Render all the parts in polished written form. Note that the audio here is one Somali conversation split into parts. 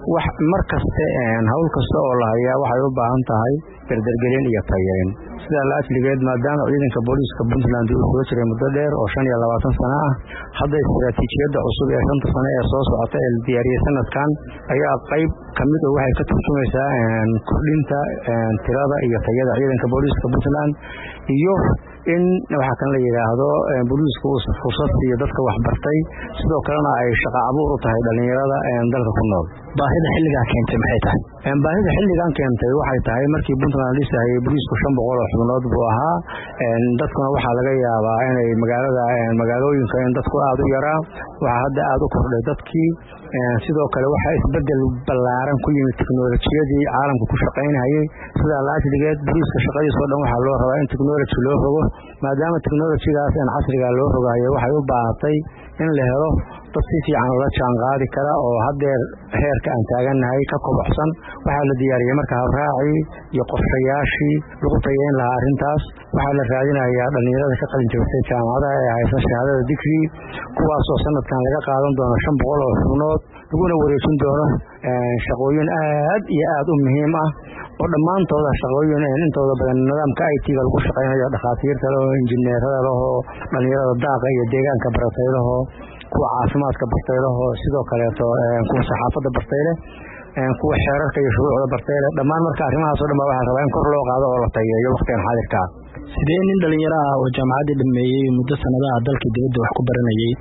wax markaste hawl kasta oo la hayaa waxay u baahan tahay dardargelin iyo tayeyn sida la asligeed maadaama ciidanka booliiska Puntland uu soo jiray muddo dheer oo 25 sano ah hadda istiraatiijiyadda cusub ee 5 sano ee soo socota ee diyaariyay sanadkan ayaa qayb kamid ah waxay ka turjumaysaa kordhinta tirada iyo tayada ciidanka booliiska Puntland iyo in waxa kan la yiraahdo booliisku uu fursad iyo dadka wax bartay sidoo kalena ay shaqo abuur u tahay dhalinyarada dalka ku nool baahida xilligan keentay maxay tahay baahida xilligan keentay waxay tahay markii Puntland dhisay booliisku 500 xubnood buu ahaa dadkuna waxa laga yaabaa inay magaalooyinka in dadku aad u yaraa waxa hadda aad u kordhay dadkii sidoo kale waxa isbedel ballaaran ku yimid tiknoolajiyadii caalamka ku shaqeynayay sida la asligeed booliiska shaqadiisa oo dhan waxa loo rabaa in technology loo rogo maadaama technology-gaas casriga loo rogayo waxay u baahatay in la helo dad si fiican ula jaan qaadi kara oo hadeer heerka aan taaganahay ka kobocsan waxa la diyaariyay marka habraaci iyo qorshayaashii lagu tayeyn lahaa arintaas waxa la raadinayaa dhalinyarada ka qalin jabisay jaamacadaha ee haysta shahaadada degree kuwaas oo sanadkan laga qaadan doono 500 oo xubnood laguna wareejin doono shaqooyin aad iyo aad u muhiim ah oo dhamaantooda shaqooyin intooda badan nidaamka IT-ga lagu shaqeynayo dhaqaatiirta oo injineerada oo dhalinyarada daaqa iyo deegaanka barataylaho kuwa caafimaadka bartaylaho sidoo kale kuwa saxaafadda bartayle kuwa xeerarka iyo shuruucda bartayle dhamaan marka arrimahaas oo dhan waxa rabaa in kor loo qaado oo la tayeeyo waqtigan xaadirka sidee nin dhalinyaro ah oo jaamacadda dhameeyay muddo sanadaha dalka dibadda wax ku baranayay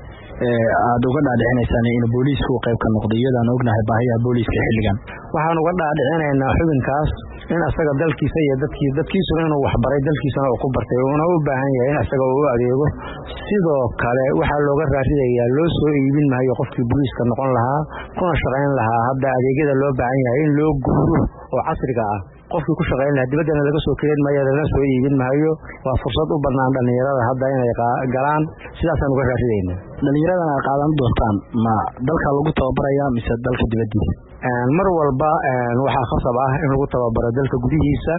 aad uga dhaadhicinaysaan in booliisku qayb ka noqdo iyadaan ognahay baahiyaha booliiska xilligan waxaan uga dhaadhicinaynaa xubinkaas in asaga dalkiisa iyo dadkiisu inuu wax baray dalkiisana uu ku bartay oo uu baahan yahay in asaga uu adeego sidoo kale waxa looga raadiyaa loo soo iibin maayo qofkii booliiska noqon lahaa kuna shaqeyn lahaa hadda adeegyada loo baahan yahay in loo guuro oo casriga ah qofkii ku shaqeyn lahaa dibadda laga soo kireyn maayo lana soo iibin maayo waa fursad u bannaan dhalinyarada hadda inay galaan sidaas aan uga raadiyeynaa dhalinyarada qaadan doontaan ma dalka lagu tababarayaa mise dalka dibaddiisa mar walba waxa khasab ah in lagu tababaro dalka gudihiisa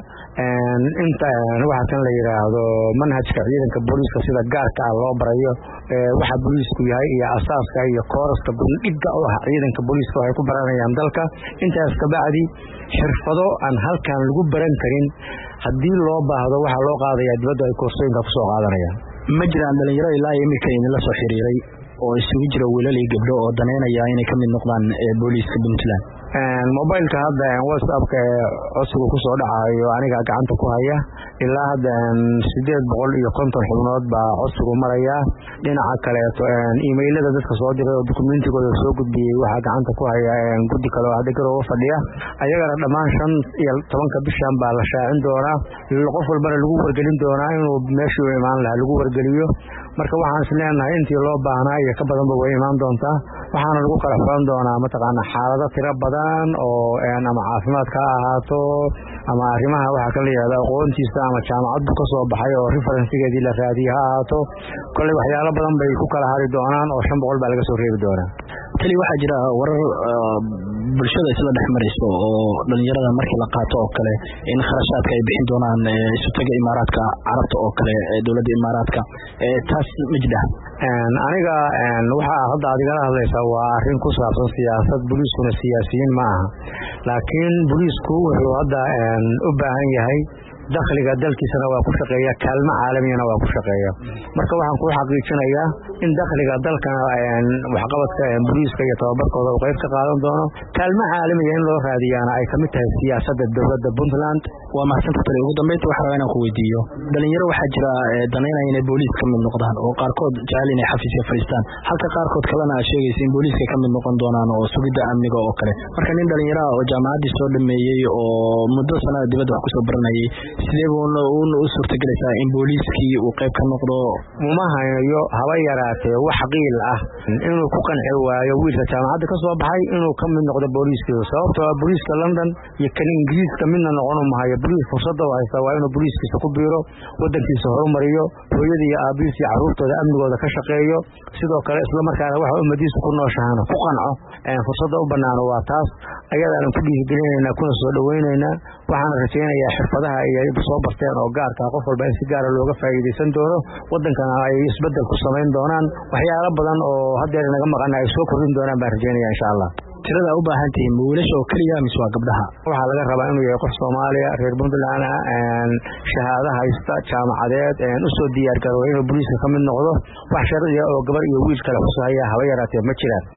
inta waxa kan la yiraahdo manhajka ciidanka booliiska sida gaarka ah loo barayo waxa booliisku yahay iyo asaaska iyo kooraska bandhigga oo ah ciidanka booliiska waxay ku baranayaan dalka intaas ka bacdi xirfado aan halkan lagu baran karin haddii loo baahdo waxa loo qaadayaa dibadda ay koorsooyinka ku soo qaadanayaan ma jiraan dhalinyaro ilaa imika idinla soo xiriiray oo isugu jira wiilal iyo gabdho oo daneynaya inay ka mid noqdaan booliiska Puntland mobilka hadda WhatsApp-ka codsigu ku soo dhacayo aniga gacanta ku haya ilaa hadda 850 xubnood baa codsigu maraya dhinaca kale emailada dadka soo diray oo dokumentigooda soo gudbiyay waxa gacanta ku haya guddi kale oo hadda garoobo fadhiya ayagana dhamaan 5 iyo 10 bishan baa la shaacin doonaa qof walbana lagu wargelin doonaa inuu meeshii u imaan lahaa lagu wargeliyo marka waxaan isleenahay intii loo baahnaa iyo ka badanba way imaan doontaa waxaana lagu kala xulan doonaa mataqaana xaalado tiro badan oo ama caafimaad ka ahaato ama arrimaha waxa kala yiraahdo aqoontiisa ama jaamacaddu ka soo baxay oo referencegeedii la raadiyo ha ahaato kulli waxyaalo badan bay ku kala hari doonaan oo 500 baa laga soo reebi doonaa kali waxa jira warar bulshada isla dhexmarayso oo dhalinyarada markii la qaato oo kale in kharashaadka ay bixin doonaan isu taga Imaaraadka Carabta oo kale dawladda Imaaraadka taas majda aniga waxa hadda adiga hadlaysaa waa arrin ku saabsan siyaasad booliiskuna siyaasiyiin ma aha laakiin booliisku wuxuu hadda u baahan yahay dakhliga dalkiisana waa ku shaqeeya kaalmo caalamiyana waa ku shaqeeya marka waxaan ku xaqiijinayaa in dakhliga dalkana waxqabadka booliiska iyo tababarkooda uu qayb ka qaadan doono kaalmo caalamiya in loo raadiyana ay kamid tahay siyaasadda dawladda Puntland waa mahadsantahay ugu dambeyntii waxa rabaa inaan ku weydiiyo dhalinyaro waxa jira daneynaya inay booliis ka mid noqdaan oo qaarkood jecel inay xafiiska fariistaan halka qaarkood kalena sheegaysa in booliiska ka mid noqon doonaan oo sugidda amniga oo kale marka nin dhalinyaro oo jaamacadii soo dhameeyay oo muddo sanad dibadda wax ku soo baranayay sidee uu suurtagelaysaa in booliiskii uu qayb ka noqdo uma hayo haba yaraatee wax qiil ah inuu ku qanci waayo wiilka jaamacadda ka soo baxay inuu ka mid noqdo booliiska sababtoo ah booliiska London iyo kan Ingiriiska midna noqon uma hayo booliis fursada u haysta waa inuu booliiskiisa ku biiro wadankiisa horumariyo hooyada iyo aabihiisa carruurtooda amnigooda ka shaqeeyo sidoo kale isla markaana waxa ummadiisa ku nooshaana ku qanco fursada u bannaan waa taas ayadana ku dhiirigelinayna kuna soo dhaweynaynaa waxaan rajaynayaa xirfadaha iyo soo barteen oo gaarka qof walba in si gaar ah looga faa'iideysan doono wadankana ay isbedel ku sameyn doonaan waxyaalo badan oo hadda naga maqan ay soo kordhin doonaan baan rajaynayaa insha Allah tirada u baahan tihiin ma wiilasha oo keliya mise waa gabdhaha? waxaa laga rabaa inuu yahay qof Soomaaliya reer Puntland shahaado haysta jaamacadeed u soo diyaar garoobay inuu booliiska ka mid noqdo. wax sharci ah oo gabar iyo wiil kale xusaya haba yaraatee ma jiraan.